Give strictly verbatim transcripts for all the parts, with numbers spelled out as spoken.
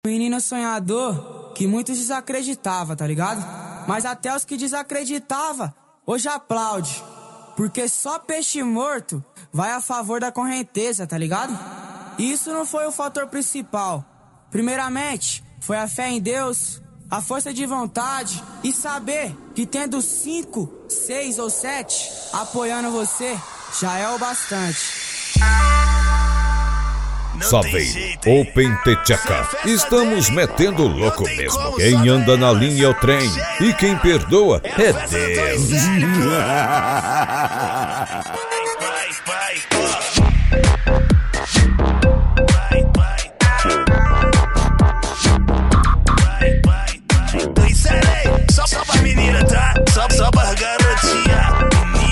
Menino sonhador que muitos desacreditavam, tá ligado? Mas até os que desacreditavam, hoje aplaude. Porque só peixe morto vai a favor da correnteza, tá ligado? E isso não foi o fator principal. Primeiramente, foi a fé em Deus, a força de vontade e saber que tendo cinco, seis ou sete apoiando você, já é o bastante. Salve, Open Techeca. Estamos metendo louco mesmo. Quem anda na linha é o trem e quem perdoa é Deus. Só, só pra menina, tá? Só, só pra garotinha.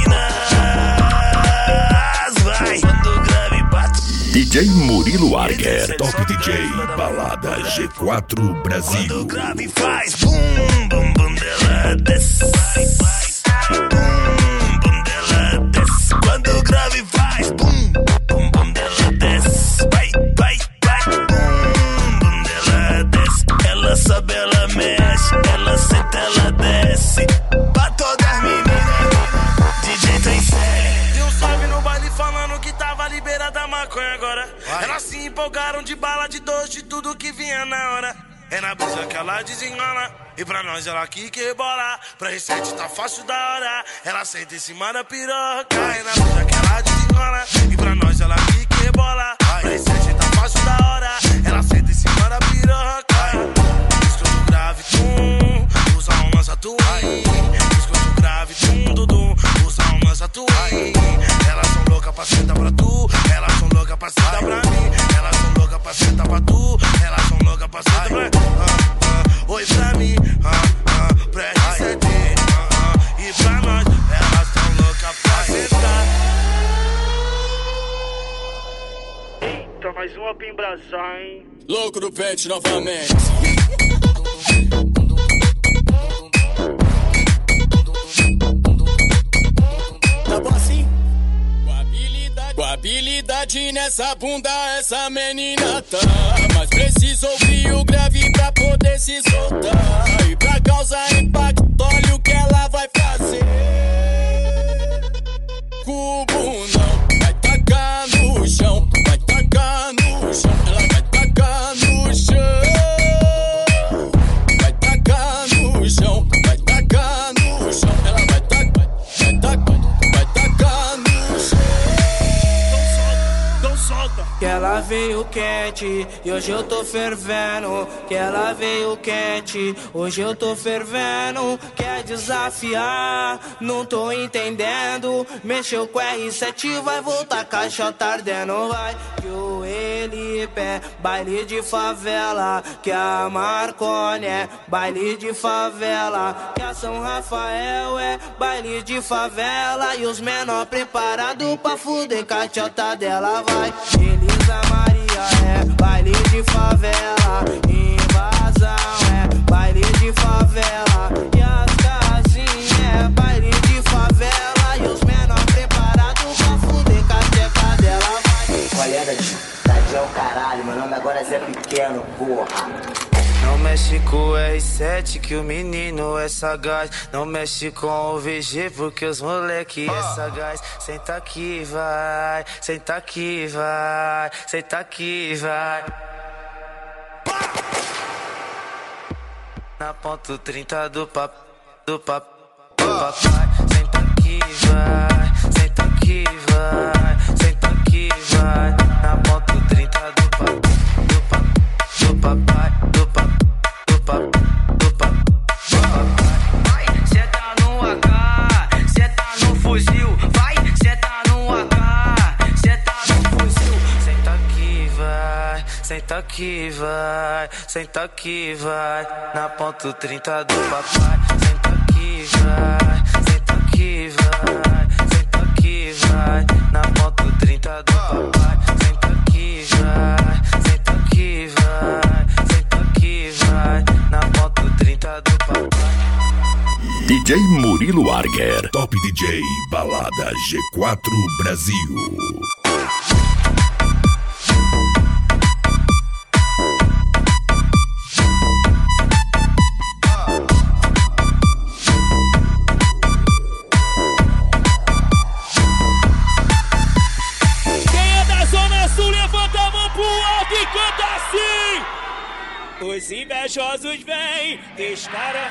Meninas, vai. Quando grave bate. D J Murilo Arger, Top D J, Balada G quatro Brasil. Quando grave faz bum, bum, bum dela desce. Bum, bum dela desce. Quando grave faz bum, bum, bum dela desce. Vai, vai, vai. Bum, bum dela desce. Ela sobe, ela mexe. Ela senta, ela desce. Pra todas as meninas, D J tem série. Deu um salve no baile falando que tava liberada a maconha agora. Vai. Elas se empolgaram de bala, de doce, de tudo que vinha na hora. É na brisa que ela desenrola. E pra nós ela que quebola. Pra recente tá fácil da hora. Ela senta em cima da piroca. É na brisa que ela desenrola. E pra nós ela que quebola. Pra recente tá fácil da hora. Ela senta em cima da piroca. Escuto grave, tum. Usa um lança twin. Escuto grave, tum, dudum. Usa um lança twin. Elas são loucas pra sentar pra tu. Elas são loucas pra sentar pra mim. Elas são loucas pra sentar pra tu. Elas são loucas pra sentar pra mim. Oi pra mim, ah, ah, pra R C D, ah, ah, e pra nós, elas tão loucas pra sentar. Eita, mais uma pra embrasar, hein? Louco do pet novamente. Tá bom assim? Com habilidade, com habilidade nessa bunda, essa menina tá. Mas preciso ouvir o grave pra poder se soltar. E pra causar impacto, olha o que ela vai fazer. Cubo não, vai tacar no chão. Vai tacar no chão, ela vai tacar no chão. Vai tacar no chão, vai tacar no chão. Ela vai tacar, vai tacar, vai tacar no chão. Então solta. Que ela veio quente e hoje eu tô fervendo. Que ela veio quente, hoje eu tô fervendo. Quer desafiar, não tô entendendo. Mexeu com R sete, vai voltar caixota ardendo. Vai que o Elipe é baile de favela. Que a Marconi é baile de favela. Que a São Rafael é baile de favela. E os menor preparados pra fuder caixota dela. Vai Elisa Maria é baile de favela. Invasão é baile de favela. E as casinhas é baile de favela. E os menor preparados pra fuder cacheca dela. Vai. Qual é, Dadinho? Dadinho é o caralho, meu nome agora é Zé Pequeno, porra. Não mexe com o R sete que o menino é sagaz. Não mexe com o V G porque os moleque é sagaz. Senta aqui, vai, senta aqui, vai, senta aqui, vai. Na ponto trinta do pap, do pap, do papai. Senta aqui, vai, senta aqui, vai, senta aqui, vai. Na ponto trinta do pap, do pap, do papai, do pap, do pap, do pap, do papai. Vai, senta no A K, senta no fuzil. Vai, senta no A K, senta no fuzil. Senta aqui, vai, senta aqui, vai, senta aqui, vai. Na ponto trinta do papai. Senta aqui, vai, senta aqui, vai, senta aqui, vai. Na ponto trinta do papai. Senta aqui, vai, senta aqui, vai, senta aqui, vai. Na ponto trinta do papai. D J Murilo Arger, Top D J, Balada G quatro Brasil. Os invejosos vêm, descara.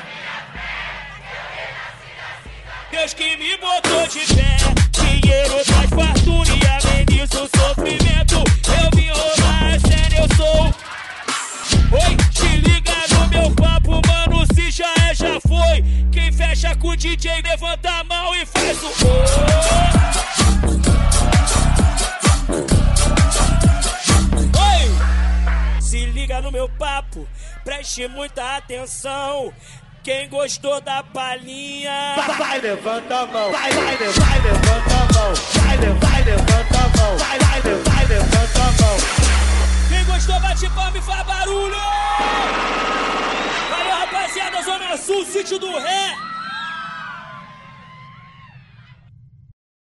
Deus que me botou de pé, dinheiro traz fartura e ameniza o sofrimento. Eu vim roubar a cena, eu sou. Oi, te liga no meu papo, mano, se já é, já foi. Quem fecha com o D J, levanta a mão e faz o oh. Oi, se liga no meu papo, preste muita atenção. Quem gostou da palhinha, vai, vai, levanta a mão. Vai, vai, vai, levanta a mão. Vai, vai, levanta a mão. Vai, vai, vai, levanta a mão. Quem gostou, bate palma e faz barulho. Valeu, rapaziada, Zona Sul, Sítio do Ré.